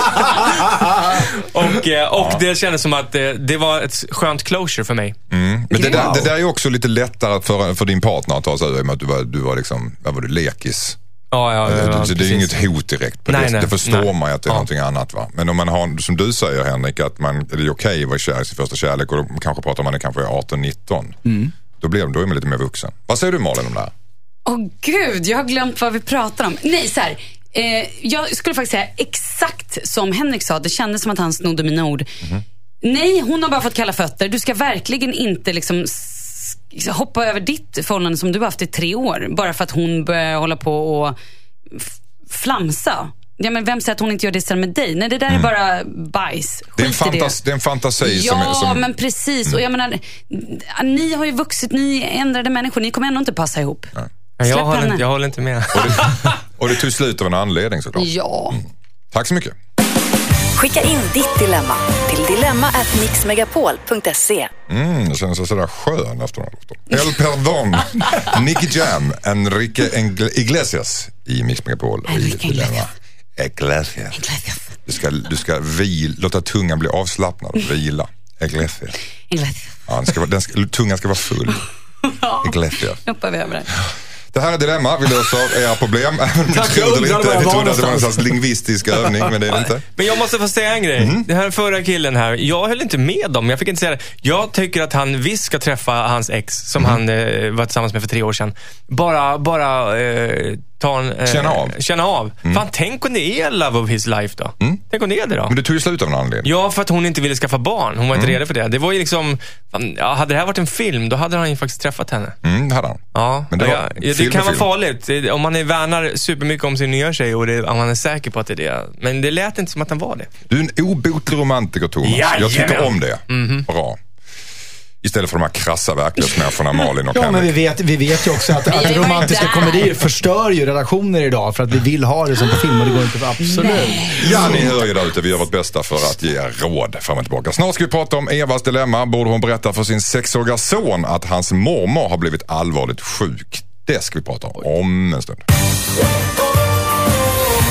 och det kändes som att det var ett skönt closure för mig. Men det där är också lite lättare för din partner att ta sig över med att du var liksom, vad var du, lekis? Ja, det är inget hot direkt på det. Det förstår man ju att det är någonting annat, va? Men om man har, som du säger Henrik, att det är okej att vara kär i sin första kärlek och då kanske pratar man kanske är 18-19. Då är man lite mer vuxen. Vad säger du Malin om det här? Gud, jag har glömt vad vi pratar om. Nej, så här. Jag skulle faktiskt säga exakt som Henrik sa. Det kändes som att han snodde mina ord. Nej, hon har bara fått kalla fötter. Du ska verkligen inte liksom hoppa över ditt förhållande som du har haft i 3 år. Bara för att hon börjar hålla på och flamsa. Ja, men vem säger att hon inte gör det sen med dig? Nej, det där är bara bajs. Det är en fantasi som... Ja, men precis. Och jag menar, ni har ju vuxit, ni är ändrade människor. Ni kommer ändå inte passa ihop. Jag håller inte med. Och det tog slut av en anledning såklart. Ja. Tack så mycket. Skicka in ditt dilemma till dilemma@mixmegapol.se. Det känns sådär skön efter den här låten. El Perdón, Nicky Jam, Enrique Iglesias i Mix Megapol. Iglesias. Du ska låta tungan bli avslappnad och vila. Iglesias. Ja, tungan ska vara full. Iglesias. Hoppar vi över det. Det här är Dilemma, vi löser era problem. Tack, vi trodde att det var en slags lingvistisk övning, men det är det inte. Men jag måste få säga en grej. Den här förra killen här, jag höll inte med dem. Jag fick inte säga det. Jag tycker att han visst ska träffa hans ex som han var tillsammans med för 3 år sedan. Bara känna av. Fan, tänk om det är love of his life då. Tänk om det är det då. Men det tog ju slut av en anledning. Ja, för att hon inte ville skaffa barn. Hon var inte redo för det. Det var ju liksom, hade det här varit en film, då hade han ju faktiskt träffat henne. Det hade han. Ja, men det kan vara farligt. Om man värnar supermycket om sin nya tjej och om man är säker på att det är det. Men det lät inte som att han var det. Du är en obotlig romantiker, Thomas. Jag tycker om det. Bra. Istället för de här krassa verklighetsmänniskorna Malin och Henrik. Men vi vet ju också att romantiska komedier förstör ju relationer idag för att vi vill ha det som på film och det går inte för absolut. Ja, ni hör ju där ute. Vi gör vårt bästa för att ge råd fram och tillbaka. Snart ska vi prata om Evas dilemma. Borde hon berätta för sin 6-åriga son att hans mormor har blivit allvarligt sjuk? Det ska vi prata om en stund.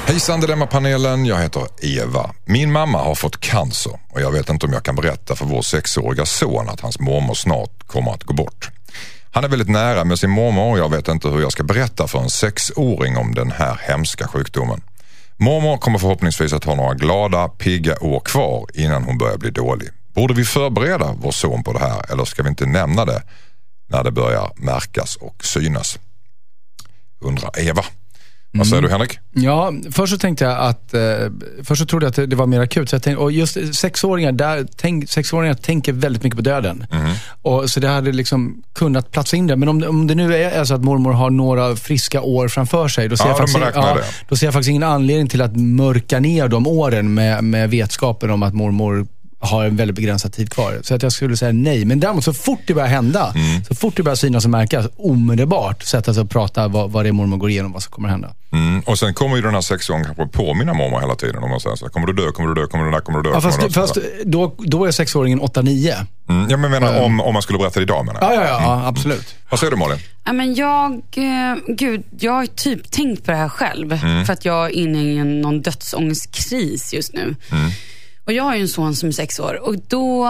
Hejsan Dilemma-panelen, jag heter Eva. Min mamma har fått cancer och jag vet inte om jag kan berätta för vår 6-åriga son att hans mormor snart kommer att gå bort. Han är väldigt nära med sin mormor och jag vet inte hur jag ska berätta för en 6-åring om den här hemska sjukdomen. Mormor kommer förhoppningsvis att ha några glada, pigga år kvar innan hon börjar bli dålig. Borde vi förbereda vår son på det här eller ska vi inte nämna det när det börjar märkas och synas? Undrar Eva. Vad säger du, Henrik? Ja, först så tänkte jag att först så trodde jag att det var mer akut. Så jag tänkte, och just 6-åringar tänker väldigt mycket på döden. Och så det hade liksom kunnat platsa in det. Men om det nu är så att mormor har några friska år framför sig, då ser, då ser jag faktiskt ingen anledning till att mörka ner de åren med vetskapen om att mormor har en väldigt begränsad tid kvar. Så att jag skulle säga nej. Men däremot så fort det börjar hända, så fort det börjar synas och märkas, omedelbart sätta sig och prata vad det är mormor går igenom, vad som kommer hända. Och sen kommer ju den här 6-åringen kanske påminna mormor hela tiden om man säger så här, kommer du dö, kommer du dö, kommer du dö, kommer du dö. Ja, fast då är 6-åringen 8-9. Jag menar om man skulle berätta det idag, menar jag. Ja, absolut. Vad säger du, Malin? Ja, men jag har typ tänkt på det här själv. För att jag är inne i någon dödsångestkris just nu. Och jag har ju en son som är 6 år. Och då...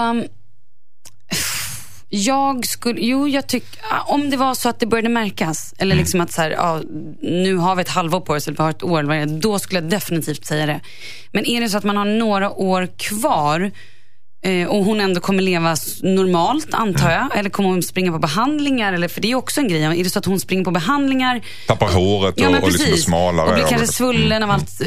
jag tycker... Om det var så att det började märkas. Eller liksom att så här, nu har vi ett halvår på oss. Eller vi har ett år. Då skulle jag definitivt säga det. Men är det så att man har några år kvar... och hon ändå kommer leva normalt, antar jag. Eller kommer hon springa på behandlingar? Eller, för det är också en grej. Är det så att hon springer på behandlingar, tappar håret och liksom är smalare och blir kanske svullen av allt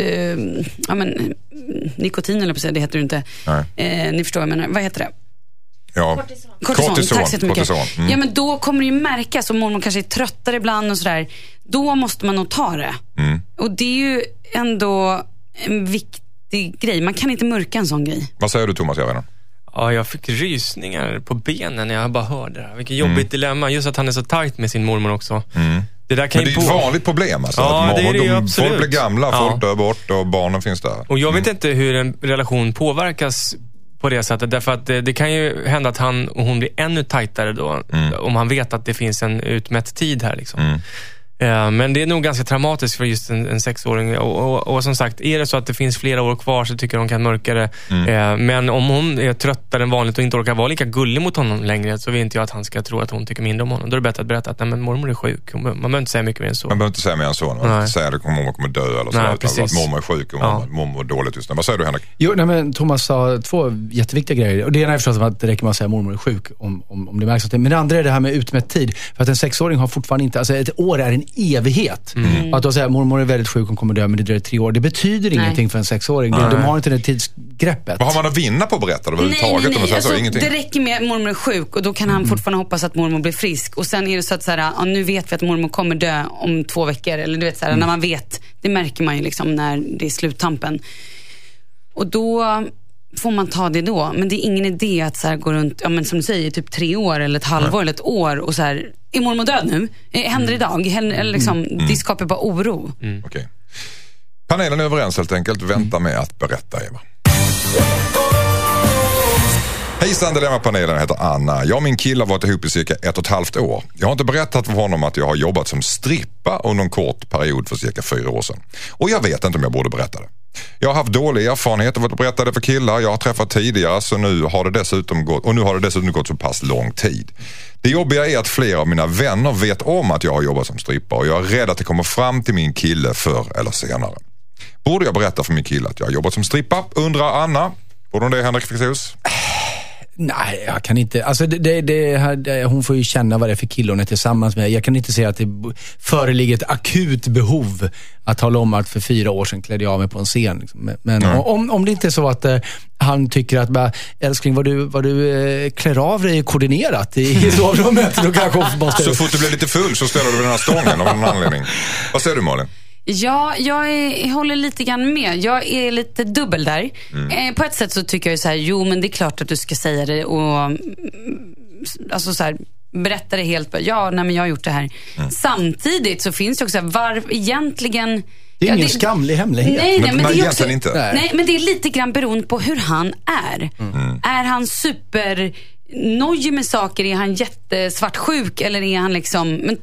nikotin, eller på sig, det heter det inte. Ni förstår vad jag menar. Vad heter det? Ja, kortison. Tack så mycket. Ja, men då kommer det ju märkas. Och mormor kanske är tröttare ibland och sådär. Då måste man nog ta det. Och det är ju ändå en viktig grej. Man kan inte mörka en sån grej. Vad säger du, Thomas? Ja, jag fick rysningar på benen när jag bara hörde det. Vilket jobbigt dilemma. Just att han är så tajt med sin mormor också. Det där kan men det är ett vanligt problem. Alltså, ja, att det är det absolut. Folk blir gamla, folk dör bort och barnen finns där. Och jag vet inte hur en relation påverkas på det sättet. Därför att det kan ju hända att han och hon blir ännu tajtare då. Om han vet att det finns en utmätt tid här liksom. Men det är nog ganska traumatiskt för just en 6-åring. Och som sagt, är det så att det finns flera år kvar så tycker hon kan mörka det. Men om hon är tröttare än vanligt och inte orkar vara lika gullig mot honom längre, så vill inte jag att han ska tro att hon tycker mindre om honom. Då är det bättre att berätta att nej, men mormor är sjuk. Man behöver inte säga mycket mer än så. Man behöver inte säga mer än så. Man behöver inte säga att mormor kommer dö eller så. Nej, att mormor är sjuk och mormor är dåligt just nu. Vad säger du, Henrik? Jo, nej, men Thomas sa 2 jätteviktiga grejer. Och det ena är förstås att det räcker med att säga att mormor är sjuk om det märks. Men det andra är det här med utmätt tid. För att en 6-åring har fortfarande inte... Alltså ett år är en evighet. Att då säga att mormor är väldigt sjuk och kommer dö, men det dröjer 3 år. Det betyder ingenting för en 6-åring. De har inte det tidsgreppet. Vad har man att vinna på att berätta det överhuvudtaget? Nej. Alltså, det räcker med att mormor är sjuk och då kan han fortfarande hoppas att mormor blir frisk. Och sen är det så att så här, nu vet vi att mormor kommer dö om 2 veckor. Eller du vet så här, när man vet, det märker man ju liksom när det är sluttampen. Och då får man ta det då. Men det är ingen idé att så här, gå runt, men som du säger, typ 3 år eller ett halvår eller ett år och så här, är mormor död nu? Händer idag? Eller liksom, det skapar bara oro. Okej. Panelen är överens helt enkelt. Vänta med att berätta, Eva. Hejsan, Dilemma-panelen heter Anna. Jag och min kille har varit ihop i cirka 1,5 år. Jag har inte berättat för honom att jag har jobbat som strippa under en kort period för cirka 4 år sedan. Och jag vet inte om jag borde berätta det. Jag har haft dålig erfarenhet av att berätta det för killar jag har träffat tidigare, så nu har det dessutom gått så pass lång tid. Det jobbiga är att flera av mina vänner vet om att jag har jobbat som strippa och jag är rädd att det kommer fram till min kille förr eller senare. Borde jag berätta för min kille att jag har jobbat som strippa? Undrar Anna. Borde hon det, Henrik Fexeus? Nej, jag kan inte. Alltså hon får ju känna vad det är för kille hon är tillsammans med. Jag kan inte säga att det föreligger ett akut behov att tala om att för 4 år sedan klädde jag av mig på en scen. Liksom. Men om det inte är så att han tycker att älskling, vad du klär av dig koordinerat i sovrummet, då kanske måste... Så fort du blir lite full så ställer du den här stången av någon anledning. Vad säger du, Malin? Ja, jag håller lite grann med. Jag är lite dubbel där. På ett sätt så tycker jag så här, jo men det är klart att du ska säga det och alltså så här, berätta det helt. Ja, nej men jag har gjort det här. Samtidigt så finns det också egentligen... Det är ingen skamlig hemlighet. Nej, men det är också, inte. Nej, men det är lite grann beroende på hur han är. Är han super nojig med saker? Är han jättesvartsjuk? Eller är han liksom... Men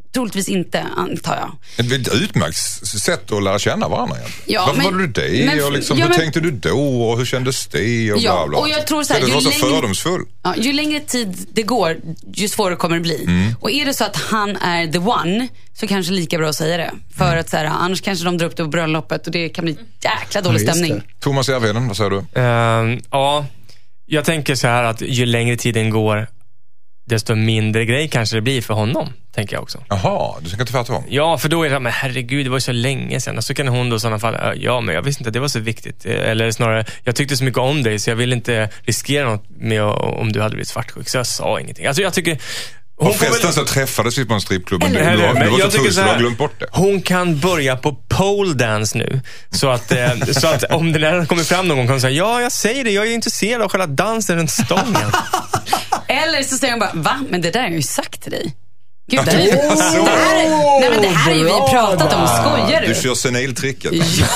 troligtvis inte, antar jag. Ett utmärkt sätt att lära känna varandra egentligen. Ja, varför var du det? Och liksom, hur tänkte du då? Och hur kändes det? Och bla bla. Och jag tror så här, det var så fördomsfull. Ja, ju längre tid det går, ju svårare kommer det bli. Och är det så att han är the one, så kanske lika bra att säga det. För att så här, annars kanske de drar upp det på bröllopet och det kan bli jäkla dålig stämning. Thomas Järvheden, vad säger du? Ja, jag tänker så här att ju längre tiden går, desto mindre grej kanske det blir för honom, tänker jag också. Jaha, du tänker tvärtom? Ja, för då är det, men herregud, det var så länge sedan. Och så kan hon då i sådana fall, ja, men jag visste inte att det var så viktigt. Eller snarare, jag tyckte så mycket om dig så jag ville inte riskera något med om du hade blivit svartsjuk. Så jag sa ingenting. Alltså jag tycker... Och förresten så träffades vi på en strippklubb. Du var så full så du har glömt bort det. Hon kan börja på pole dance nu. Så att om det där kommer fram någon gång kan hon säga, ja, jag säger det, jag är intresserad av själva dansen runt stången. Eller så säger hon bara, va? Men det där har jag ju sagt till dig. Gud, det här är ju vi pratat om. Skojar du? Du kör seniltricket.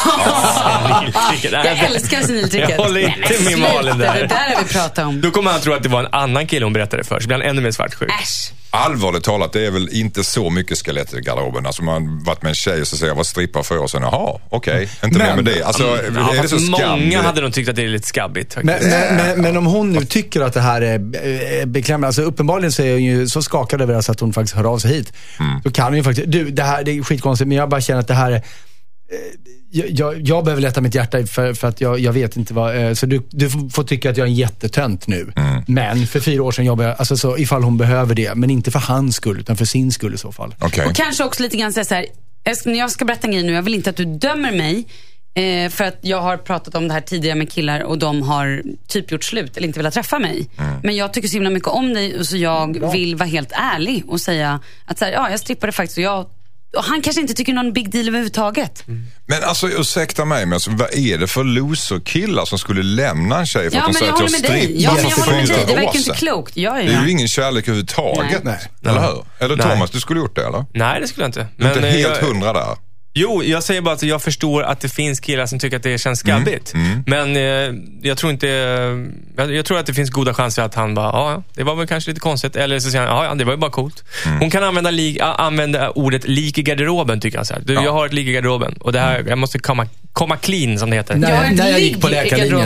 Jag älskar seniltricket. Jag håller inte med Malin där. Det där har vi pratat om. Då kommer han tro att det var en annan kille hon berättade för. Så blir han ännu mer svartsjuk. Äsch. Allvarligt talat, det är väl inte så mycket skelett i garderoben. Alltså man varit med en tjej och så säger jag var strippar för år sedan. Jaha, okej. Inte mer med det. Alltså, är det så många hade nog tyckt att det är lite skabbigt. Men om hon nu tycker att det här är beklämmande, alltså uppenbarligen så är hon ju så skakad över det att hon faktiskt hör av sig hit. Då kan hon ju faktiskt, det här det är skitkonstigt, men jag bara känner att det här är jag behöver lätta mitt hjärta för att jag vet inte vad, så du får tycka att jag är en jättetönt nu. Men för 4 år sedan jobbade jag, alltså så ifall hon behöver det, men inte för hans skull utan för sin skull i så fall. Okay. Och kanske också lite grann så här, jag ska berätta en grej nu, jag vill inte att du dömer mig för att jag har pratat om det här tidigare med killar och de har typ gjort slut eller inte velat träffa mig. Men jag tycker så himla mycket om dig och så jag vill vara helt ärlig och säga att så här, ja, jag strippade faktiskt och han kanske inte tycker någon big deal överhuvudtaget. Men alltså, ursäkta mig, men alltså, vad är det för loser-killar som skulle lämna en tjej för att de säger att jag strippar? Ja, men jag håller med dig. Det verkar inte klokt. Det är ju ingen kärlek överhuvudtaget. Nej. Eller hur? Eller Thomas, du skulle gjort det, eller? Nej, det skulle jag inte. Men inte helt 100 där. Jo, jag säger bara att jag förstår att det finns killar som tycker att det känns skabbigt. Men jag tror inte... Jag tror att det finns goda chanser att han bara, ja, det var väl kanske lite konstigt. Eller så säger han, ja, det var ju bara coolt. Hon kan använda ordet lik i garderoben, tycker jag. Så här. Jag har ett lik i garderoben. Och det här, jag måste komma clean, som det heter. När jag gick på läkarlinjen.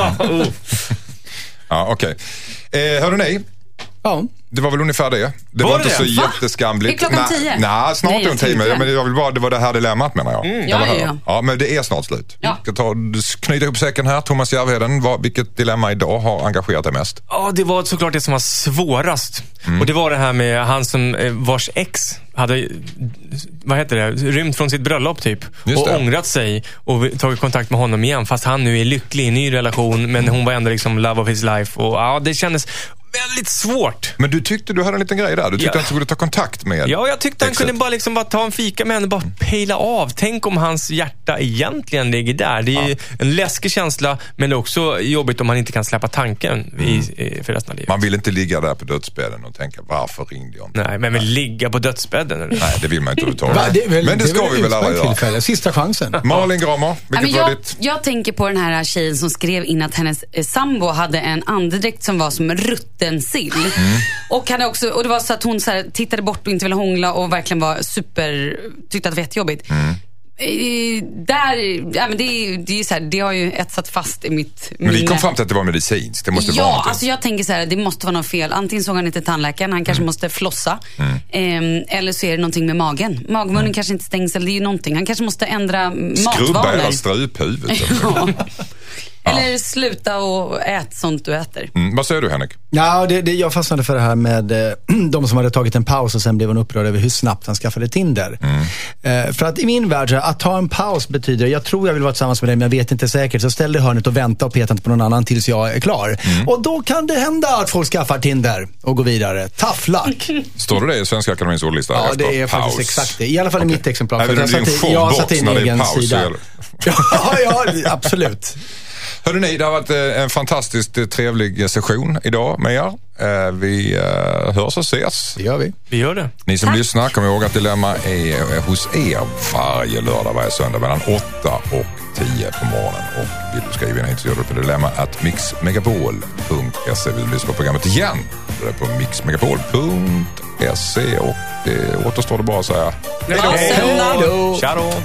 Ja, okej. Hörde ni? Ja. Det var väl ungefär det. Det var inte så jätteskamligt. Är klockan 10? Nej, snart är en timme. Men jag vill bara, det var det här dilemmat, menar jag. Ja, men det är snart slut. Ja. Jag ska knyta ihop säcken här. Thomas Järvheden, vilket dilemma idag har engagerat dig mest? Ja, det var såklart det som var svårast. Och det var det här med han som vars ex hade, vad heter det, rymt från sitt bröllop typ. Och ångrat sig och tagit kontakt med honom igen. Fast han nu är lycklig i en ny relation. Men hon var ändå liksom love of his life. Och ja, det kändes väldigt svårt. Men du tyckte du hade en liten grej där. Du tyckte att han skulle ta kontakt med. Ja, jag tyckte han kunde bara ta en fika med henne och bara pejla av. Tänk om hans hjärta egentligen ligger där. Det är ju en läskig känsla, men det är också jobbigt om man inte kan släppa tanken för resten av livet. Man vill inte ligga där på dödsbädden och tänka, varför ringde jag inte? Nej, men ligga på dödsbädden? Eller? Nej, det vill man inte överhuvudtaget. Men det ska vi väl alla göra. Sista chansen. Malin Gramer, vilket var ditt? Jag tänker på den här tjejen som skrev in att hennes sambo hade en andedräkt som var som rutten sill. Och det var så att hon så här tittade bort och inte ville hångla och verkligen var tyckte att det var jättejobbigt. Det är så här, det har ju etsat fast i mitt minne. Men vi kom fram till att det var medicinskt. Det måste vara någonting. Alltså jag tänker så här, det måste vara något fel. Antingen såg han inte tandläkaren, han kanske måste flossa. Eller så är det någonting med magen. Magmunnen kanske inte stängs, eller det är ju någonting. Han kanske måste ändra matvanor. Skrubba hela struphuvudet. Eller sluta och ät sånt du äter. Vad säger du, Henrik? Ja, jag fastnade för det här med de som hade tagit en paus och sen blev hon upprörd över hur snabbt han skaffade Tinder. För att i min värld, att ta en paus betyder, jag tror jag vill vara tillsammans med dig, men jag vet inte säkert, så ställ dig i hörnet och vänta och peta inte på någon annan tills jag är klar. Och då kan det hända att folk skaffar Tinder och går vidare. Tough luck. Står det i Svenska Akademiens ordlista? Ja, det är faktiskt exakt det. I alla fall i mitt exemplar. Är det jag satt in egen sida. Ja, absolut. Hörde ni, det har varit en fantastiskt trevlig session idag med er. Vi hörs och ses. Det gör vi. Vi gör det. Ni som lyssnar, kom ihåg att Dilemma är hos er varje lördag, varje söndag mellan 8 och 10 på morgonen. Och vill du skriva in så gör du på dilemma@mixmegapol.se. Vill du lyssna på programmet igen det på mixmegapol.se och det återstår det bara att säga Hej då! Tja då!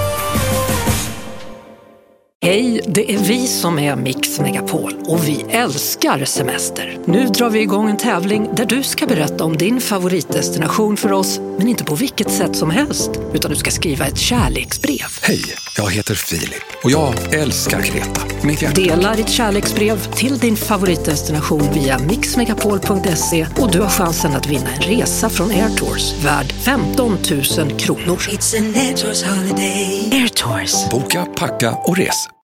Hej, det är vi som är Mix Megapol och vi älskar semester. Nu drar vi igång en tävling där du ska berätta om din favoritdestination för oss, men inte på vilket sätt som helst, utan du ska skriva ett kärleksbrev. Hej, jag heter Filip och jag älskar Kreta. Mitt hjärta. Dela ditt kärleksbrev till din favoritdestination via mixmegapol.se och du har chansen att vinna en resa från Air Tours värd 15 000 kronor. It's an Air Tours holiday. Air Tours. Boka, packa och res.